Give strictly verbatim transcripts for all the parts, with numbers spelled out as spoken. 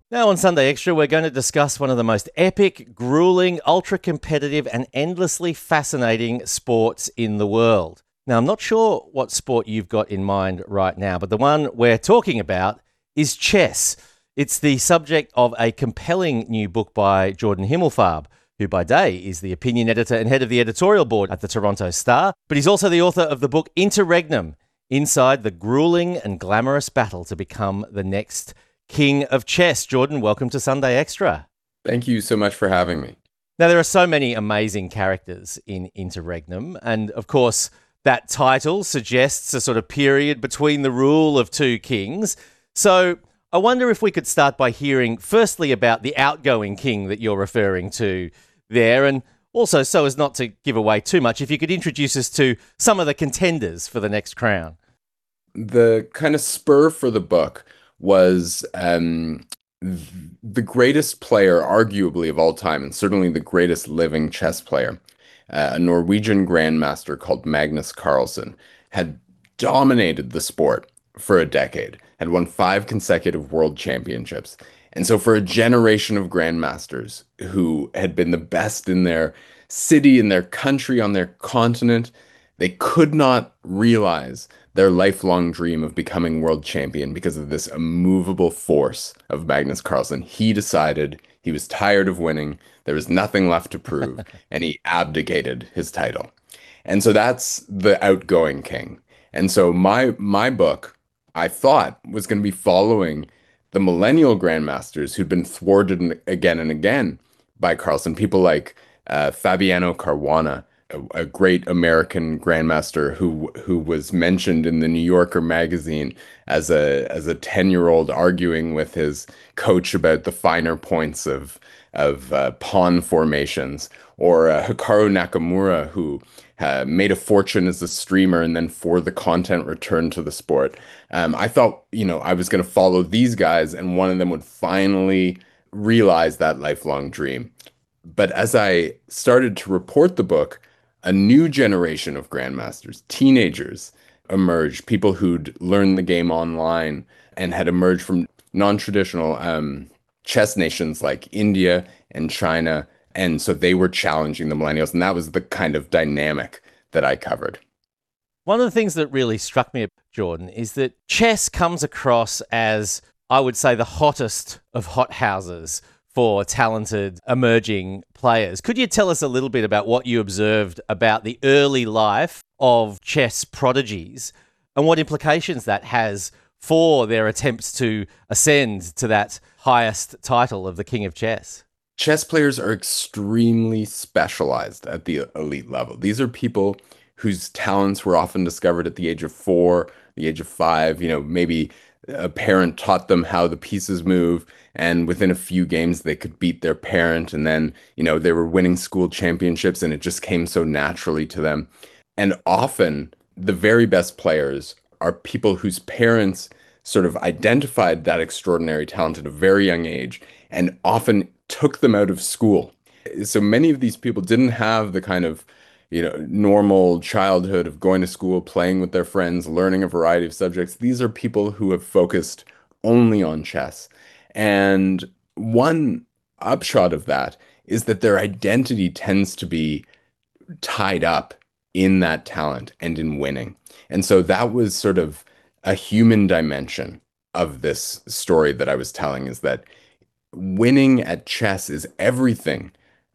Now on Sunday Extra, we're going to discuss one of the most epic, grueling, ultra-competitive and endlessly fascinating sports in the world. Now, I'm not sure what sport you've got in mind right now, but the one we're talking about is chess. It's the subject of a compelling new book by Jordan Himmelfarb, who by day is the opinion editor and head of the editorial board at the Toronto Star, but he's also the author of the book Interregnum, Inside the Grueling and Glamorous Battle to Become the Next King of Chess. Jordan, welcome to Sunday Extra. Thank you so much for having me. Now, there are so many amazing characters in Interregnum, and of course, that title suggests a sort of period between the rule of two kings. So I wonder if we could start by hearing firstly about the outgoing king that you're referring to there, and also, so as not to give away too much, if you could introduce us to some of the contenders for the next crown. The kind of spur for the book was um, the greatest player, arguably, of all time, and certainly the greatest living chess player, uh, a Norwegian grandmaster called Magnus Carlsen, had dominated the sport for a decade, had won five consecutive world championships. And so for a generation of grandmasters who had been the best in their city, in their country, on their continent, they could not realize their lifelong dream of becoming world champion because of this immovable force of Magnus Carlsen. He decided he was tired of winning, there was nothing left to prove, and he abdicated his title. And so that's the outgoing king. And so my my book, I thought, was going to be following the millennial grandmasters who'd been thwarted again and again by Carlsen, people like uh, Fabiano Caruana, a, a great American grandmaster who who was mentioned in the New Yorker magazine as a as a ten-year-old arguing with his coach about the finer points of of uh, pawn formations, or uh, Hikaru Nakamura, who uh, made a fortune as a streamer and then for the content returned to the sport. Um, I thought, you know, I was going to follow these guys and one of them would finally realize that lifelong dream. But as I started to report the book, a new generation of grandmasters, teenagers, emerged, people who'd learned the game online and had emerged from non-traditional um, chess nations like India and China. And so they were challenging the millennials. And that was the kind of dynamic that I covered. One of the things that really struck me, Jordan, is that chess comes across as, I would say, the hottest of hot houses for talented emerging players. Could you tell us a little bit about what you observed about the early life of chess prodigies and what implications that has for their attempts to ascend to that highest title of the King of Chess? Chess players are extremely specialized at the elite level. These are people whose talents were often discovered at the age of four, the age of five. You know, maybe a parent taught them how the pieces move, and within a few games they could beat their parent, and then, you know, they were winning school championships and it just came so naturally to them. And often the very best players are people whose parents sort of identified that extraordinary talent at a very young age and often took them out of school. So many of these people didn't have the kind of, you know, normal childhood of going to school, playing with their friends, learning a variety of subjects. These are people who have focused only on chess. And one upshot of that is that their identity tends to be tied up in that talent and in winning. And so that was sort of a human dimension of this story that I was telling, is that winning at chess is everything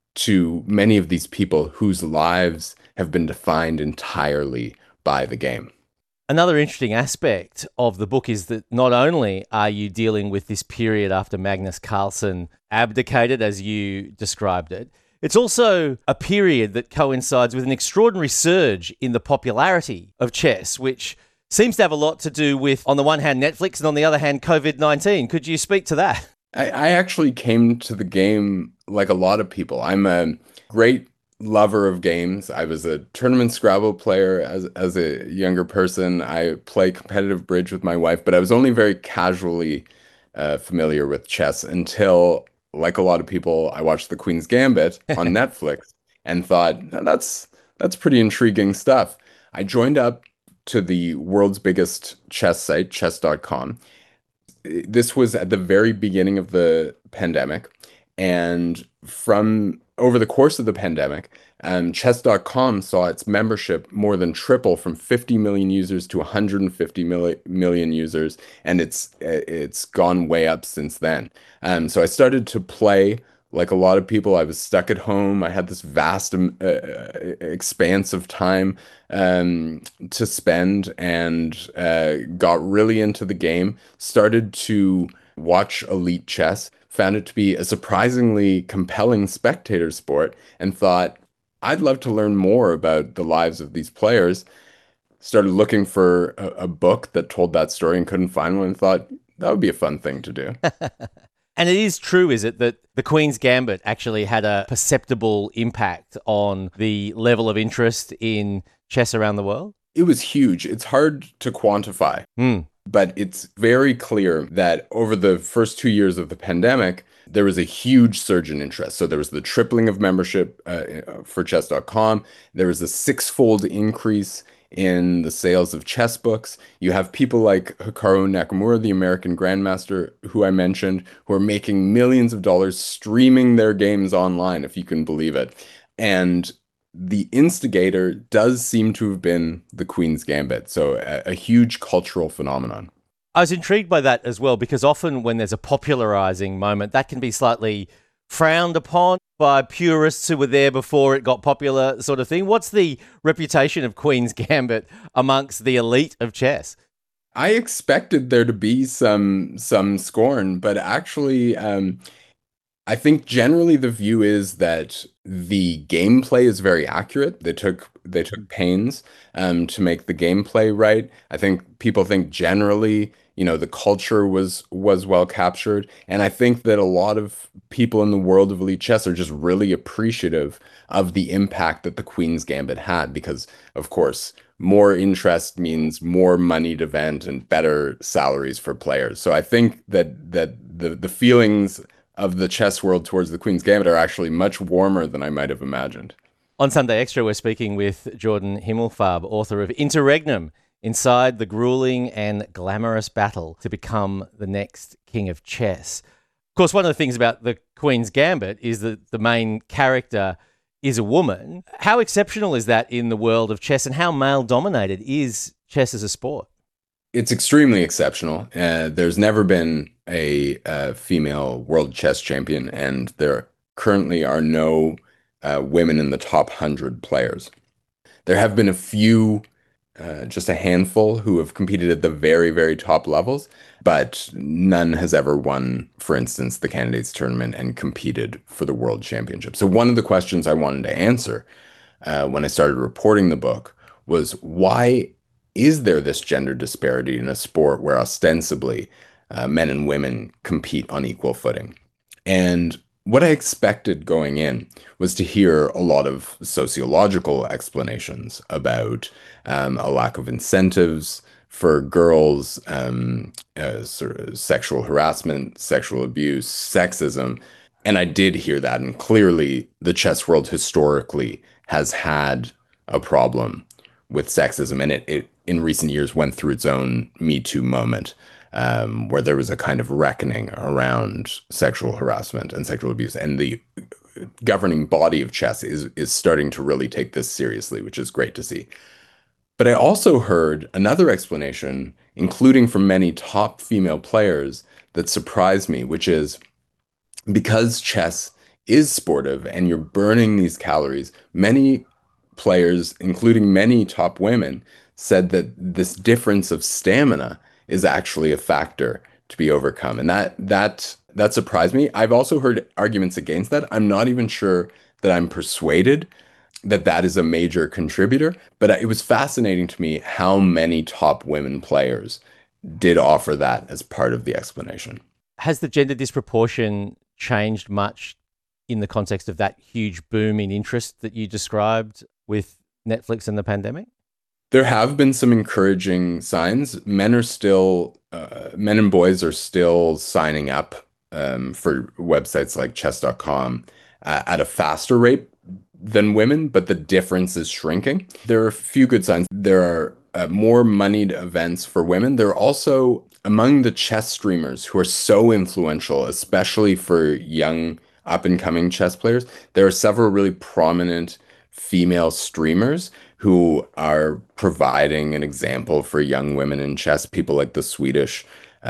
to many of these people whose lives have been defined entirely by the game. Another interesting aspect of the book is that not only are you dealing with this period after Magnus Carlsen abdicated, as you described it, it's also a period that coincides with an extraordinary surge in the popularity of chess, which seems to have a lot to do with, on the one hand, Netflix, and on the other hand, COVID nineteen. Could you speak to that? I, I actually came to the game like a lot of people. I'm a great lover of games. I was a tournament Scrabble player as as a younger person. I play competitive bridge with my wife, but I was only very casually uh, familiar with chess until, like a lot of people, I watched The Queen's Gambit on Netflix and thought, that's that's pretty intriguing stuff. I joined up to the world's biggest chess site, chess dot com. this was at the very beginning of the pandemic. And from over the course of the pandemic, um, chess dot com saw its membership more than triple from fifty million users to one hundred fifty mil million users. And it's it's gone way up since then. Um, so I started to play like a lot of people. I was stuck at home. I had this vast um, uh, expanse of time um, to spend, and uh, got really into the game. Started to watch Elite Chess, found it to be a surprisingly compelling spectator sport, and thought, I'd love to learn more about the lives of these players. Started looking for a, a book that told that story and couldn't find one, and thought that would be a fun thing to do. And it is true, is it, that the Queen's Gambit actually had a perceptible impact on the level of interest in chess around the world? It was huge. It's hard to quantify, Mm. but it's very clear that over the first two years of the pandemic, there was a huge surge in interest. So there was the tripling of membership uh, for chess dot com. There was a six-fold increase in the sales of chess books. You have people like Hikaru Nakamura, the American grandmaster who I mentioned, who are making millions of dollars streaming their games online, if you can believe it. And the instigator does seem to have been the Queen's Gambit. So a, a huge cultural phenomenon. I was intrigued by that as well, because often when there's a popularizing moment, that can be slightly frowned upon by purists who were there before it got popular, sort of thing. What's the reputation of Queen's Gambit amongst the elite of chess? I expected there to be some some scorn, but actually, um, I think generally the view is that the gameplay is very accurate. They took they took pains um, to make the gameplay right. I think people think generally, you know, the culture was was well captured, and I think that a lot of people in the world of elite chess are just really appreciative of the impact that the Queen's Gambit had, because, of course, more interest means more moneyed event and better salaries for players. So I think that that the the feelings of the chess world towards the Queen's Gambit are actually much warmer than I might have imagined. On Sunday Extra, we're speaking with Jordan Himmelfarb, author of Interregnum, Inside the Grueling and Glamorous Battle to Become the Next King of Chess. Of course, one of the things about the Queen's Gambit is that the main character is a woman. How exceptional is that in the world of chess, and how male-dominated is chess as a sport? It's extremely exceptional. Uh, there's never been a, uh female world chess champion, and there currently are no uh, women in the top one hundred players. There have been a few, uh, just a handful, who have competed at the very, very top levels, but none has ever won, for instance, the candidates tournament and competed for the world championship. So one of the questions I wanted to answer uh, when I started reporting the book was, why is there this gender disparity in a sport where ostensibly uh, men and women compete on equal footing? And what I expected going in was to hear a lot of sociological explanations about um, a lack of incentives for girls, um, uh, sort of sexual harassment, sexual abuse, sexism. And I did hear that. And clearly, the chess world historically has had a problem with sexism. And it, it in recent years went through its own Me Too moment, um, where there was a kind of reckoning around sexual harassment and sexual abuse. And the governing body of chess is, is starting to really take this seriously, which is great to see. But I also heard another explanation, including from many top female players, that surprised me, which is because chess is sportive and you're burning these calories, many players, including many top women, said that this difference of stamina is actually a factor to be overcome. And that that that surprised me. I've also heard arguments against that. I'm not even sure that I'm persuaded that that is a major contributor, but it was fascinating to me how many top women players did offer that as part of the explanation. Has the gender disproportion changed much in the context of that huge boom in interest that you described with Netflix and the pandemic? There have been some encouraging signs. Men are still, uh, men and boys are still signing up um, for websites like chess dot com uh, at a faster rate than women, but the difference is shrinking. There are a few good signs. There are uh, more moneyed events for women. They're also among the chess streamers who are so influential, especially for young up and coming chess players. There are several really prominent female streamers who are providing an example for young women in chess. People like the Swedish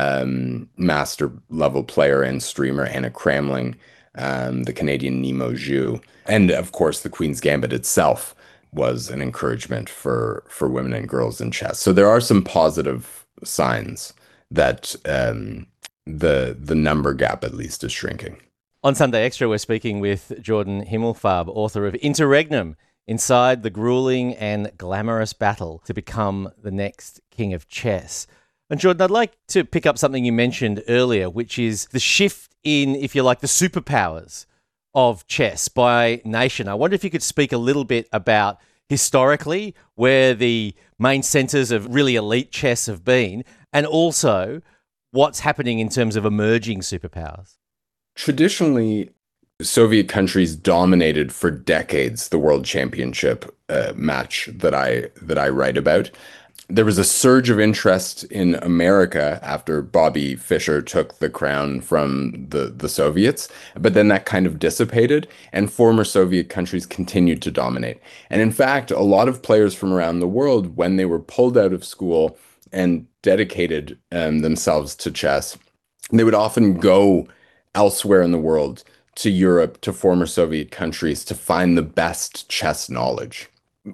um, master level player and streamer Anna Kramling, um, the Canadian Nemo Zhu, and of course the Queen's Gambit itself was an encouragement for for women and girls in chess. So there are some positive signs that um, the the number gap at least is shrinking. On Sunday Extra, we're speaking with Jordan Himmelfarb, author of Interregnum, Inside the Grueling and Glamorous Battle to Become the Next King of Chess. And Jordan, I'd like to pick up something you mentioned earlier, which is the shift in, if you like, the superpowers of chess by nation. I wonder if you could speak a little bit about historically where the main centers of really elite chess have been, and also what's happening in terms of emerging superpowers. Traditionally, Soviet countries dominated for decades the World Championship uh, match that I that I write about. There was a surge of interest in America after Bobby Fischer took the crown from the, the Soviets, but then that kind of dissipated and former Soviet countries continued to dominate. And in fact, a lot of players from around the world, when they were pulled out of school and dedicated um, themselves to chess, they would often go elsewhere in the world, to Europe, to former Soviet countries, to find the best chess knowledge.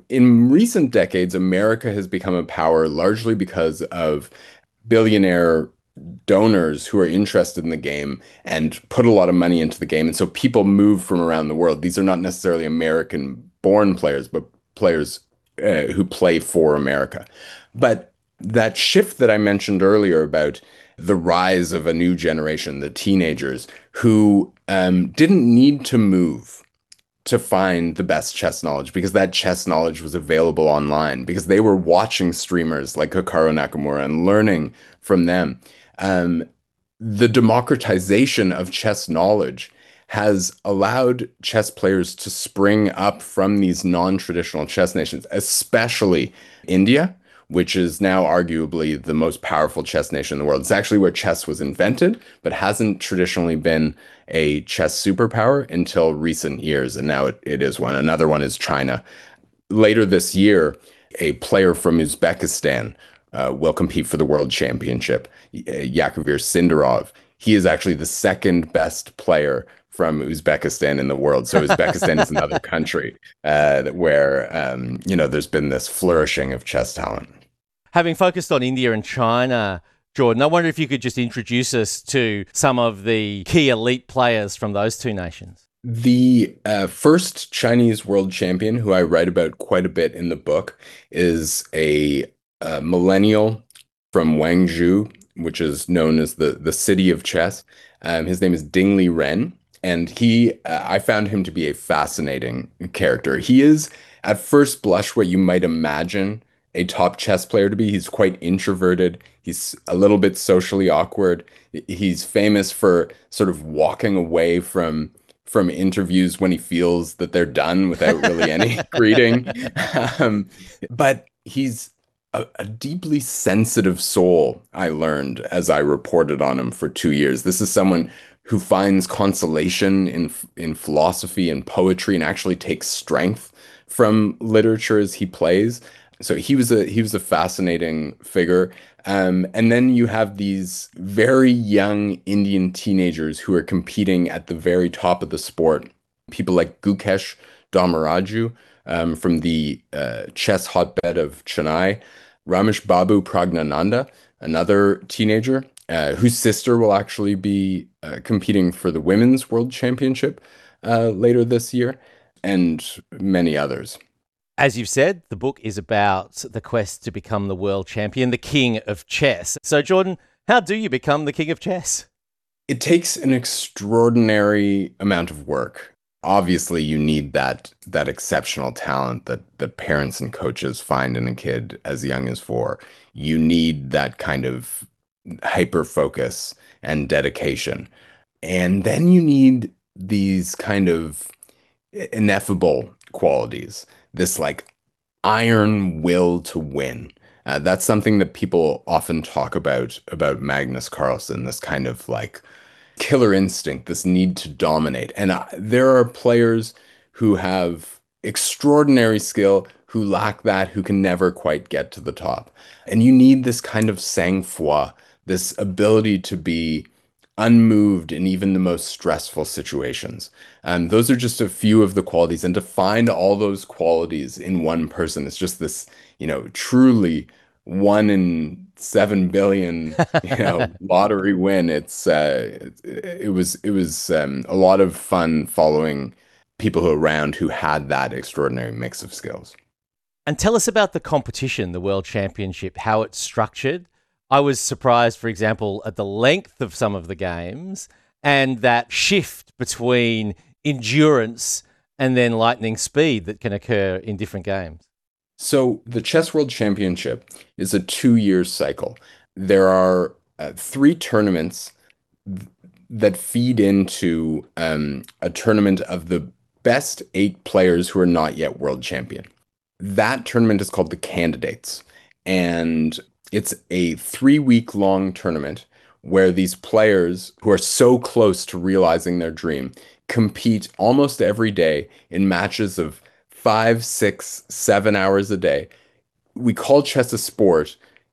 In recent decades, America has become a power largely because of billionaire donors who are interested in the game and put a lot of money into the game. And so people move from around the world. These are not necessarily American-born players, but players uh, who play for America. But that shift that I mentioned earlier about the rise of a new generation, the teenagers, who um, didn't need to move to find the best chess knowledge because that chess knowledge was available online, because they were watching streamers like Hikaru Nakamura and learning from them. Um, the democratization of chess knowledge has allowed chess players to spring up from these non-traditional chess nations, especially India, which is now arguably the most powerful chess nation in the world. It's actually where chess was invented, but hasn't traditionally been a chess superpower until recent years, and now it, it is one. Another one is China. Later this year, a player from Uzbekistan uh, will compete for the World Championship, Yakovir Sindarov. He is actually the second best player from Uzbekistan in the world. So Uzbekistan is another country uh, where, um, you know, there's been this flourishing of chess talent. Having focused on India and China, Jordan, I wonder if you could just introduce us to some of the key elite players from those two nations. The uh, first Chinese world champion, who I write about quite a bit in the book, is a, a millennial from Wangzhou, which is known as the, the city of chess. Um, his name is Ding Liren, and he, uh, I found him to be a fascinating character. He is, at first blush, what you might imagine a top chess player to be. He's quite introverted. He's a little bit socially awkward. He's famous for sort of walking away from from interviews when he feels that they're done without really any greeting. Um, but he's a, a deeply sensitive soul, I learned as I reported on him for two years. This is someone who finds consolation in in philosophy and poetry and actually takes strength from literature as he plays. So he was a he was a fascinating figure. Um, and then you have these very young Indian teenagers who are competing at the very top of the sport. People like Gukesh Dhammaraju um, from the uh, chess hotbed of Chennai, Ramesh Babu Pragnananda, another teenager uh, whose sister will actually be uh, competing for the Women's World Championship uh, later this year, and many others. As you've said, the book is about the quest to become the world champion, the king of chess. So, Jordan, how do you become the king of chess? It takes an extraordinary amount of work. Obviously, you need that that exceptional talent that that parents and coaches find in a kid as young as four. You need that kind of hyper focus and dedication. And then you need these kind of ineffable qualities, this like iron will to win. Uh, that's something that people often talk about about Magnus Carlsen, this kind of like killer instinct, this need to dominate. And uh, there are players who have extraordinary skill who lack that, who can never quite get to the top. And you need this kind of sang-froid, this ability to be unmoved in even the most stressful situations. And those are just a few of the qualities. And to find all those qualities in one person is just this, you know, truly one in seven billion, you know, lottery win. It's uh, it, it was it was um, a lot of fun following people who around who had that extraordinary mix of skills. And tell us about the competition, the World Championship, how it's structured. I was surprised, for example, at the length of some of the games and that shift between endurance and then lightning speed that can occur in different games. So the Chess World Championship is a two-year cycle. There are uh, three tournaments th- that feed into um, a tournament of the best eight players who are not yet world champion. That tournament is called the Candidates, and it's a three-week long tournament where these players who are so close to realizing their dream compete almost every day in matches of five, six, seven hours a day. We call chess a sport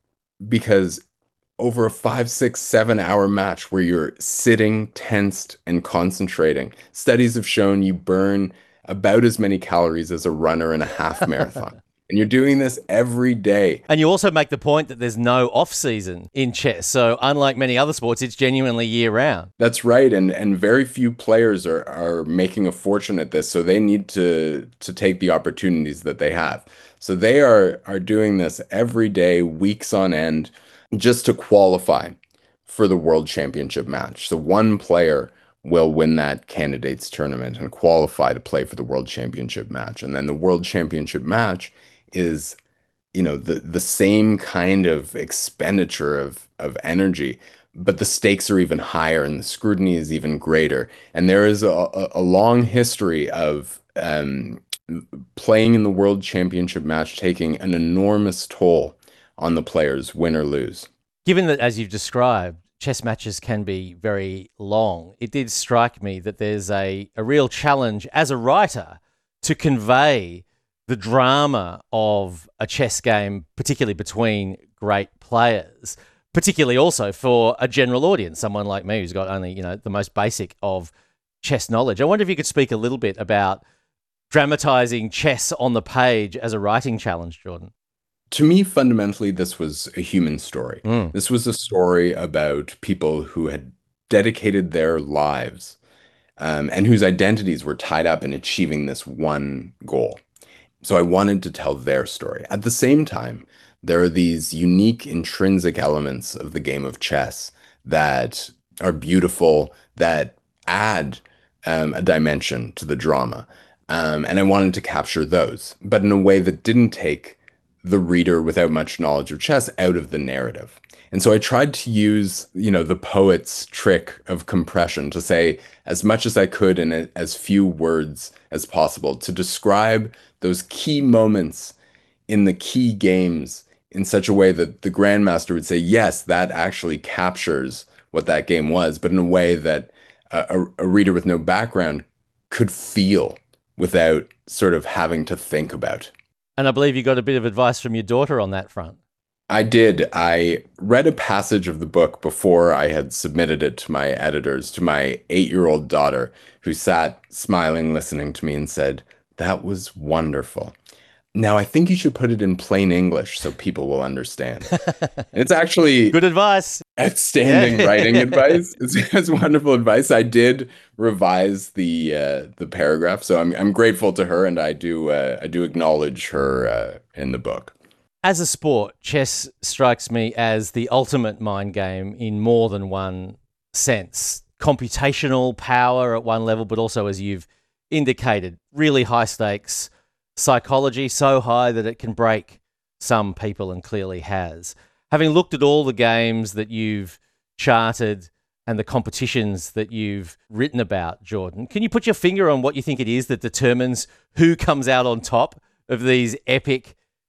because over a five, six, seven hour match where you're sitting tensed and concentrating, studies have shown you burn about as many calories as a runner in a half marathon. And you're doing this every day. And you also make the point that there's no off season in chess. So unlike many other sports, it's genuinely year round. That's right. And and very few players are are making a fortune at this. So they need to to take the opportunities that they have. So they are are doing this every day, weeks on end, just to qualify for the World Championship match. So one player will win that candidates tournament and qualify to play for the World Championship match. And then the World Championship match is, you know, the the same kind of expenditure of of energy, but the stakes are even higher and the scrutiny is even greater. And there is a, a, a long history of um, playing in the World Championship match taking an enormous toll on the players, win or lose. Given that, as you've described, chess matches can be very long, it did strike me that there's a, a real challenge as a writer to convey the drama of a chess game, particularly between great players, particularly also for a general audience, someone like me who's got only, you know, the most basic of chess knowledge. I wonder if you could speak a little bit about dramatizing chess on the page as a writing challenge, Jordan. To me, fundamentally, this was a human story. Mm. This was a story about people who had dedicated their lives um, and whose identities were tied up in achieving this one goal. So I wanted to tell their story. At the same time, there are these unique intrinsic elements of the game of chess that are beautiful, that add um, a dimension to the drama. Um, and I wanted to capture those, but in a way that didn't take the reader without much knowledge of chess out of the narrative. And so I tried to use, you know, the poet's trick of compression to say as much as I could in a, as few words as possible to describe those key moments in the key games in such a way that the grandmaster would say, yes, that actually captures what that game was, but in a way that a, a reader with no background could feel without sort of having to think about. And I believe you got a bit of advice from your daughter on that front. I did. I read a passage of the book before I had submitted it to my editors, to my eight-year-old daughter, who sat smiling, listening to me and said, "That was wonderful. Now, I think you should put it in plain English so people will understand." And it's actually good advice. Outstanding Yeah. writing advice. It's, it's wonderful advice. I did revise the uh, the paragraph, so I'm I'm grateful to her, and I do uh, I do acknowledge her uh, in the book. As a sport, chess strikes me as the ultimate mind game in more than one sense. Computational power at one level, but also, as you've indicated, really high stakes. Psychology so high that it can break some people, and clearly has. Having looked at all the games that you've charted and the competitions that you've written about, Jordan, can you put your finger on what you think it is that determines who comes out on top of these epic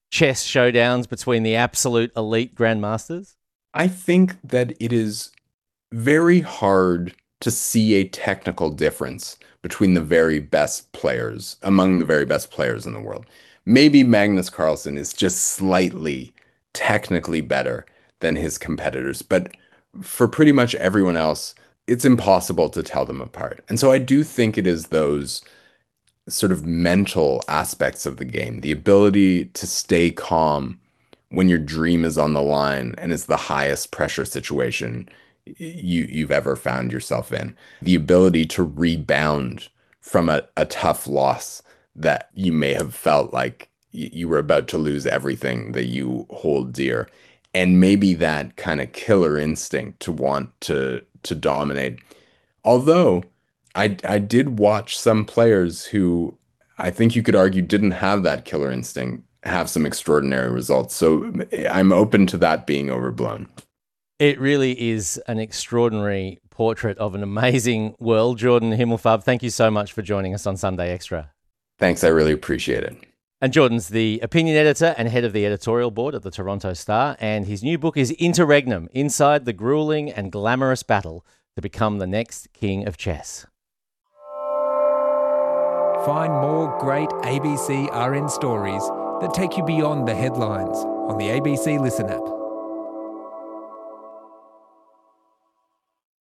chess showdowns between the absolute elite grandmasters? I think that it is very hard to see a technical difference between the very best players, among the very best players in the world. Maybe Magnus Carlsen is just slightly technically better than his competitors, but for pretty much everyone else, it's impossible to tell them apart. And so I do think it is those sort of mental aspects of the game, the ability to stay calm when your dream is on the line and is the highest pressure situation you you've ever found yourself in, the ability to rebound from a, a tough loss that you may have felt like y- you were about to lose everything that you hold dear, and maybe that kind of killer instinct to want to to dominate. Although I I did watch some players who I think you could argue didn't have that killer instinct have some extraordinary results. So I'm open to that being overblown. It really is an extraordinary portrait of an amazing world. Jordan Himmelfarb, thank you so much for joining us on Sunday Extra. Thanks, I really appreciate it. And Jordan's the opinion editor and head of the editorial board at the Toronto Star, and his new book is Interregnum, Inside the Grueling and Glamorous Battle to Become the Next King of Chess. Find more great A B C R N stories that take you beyond the headlines on the A B C Listen app.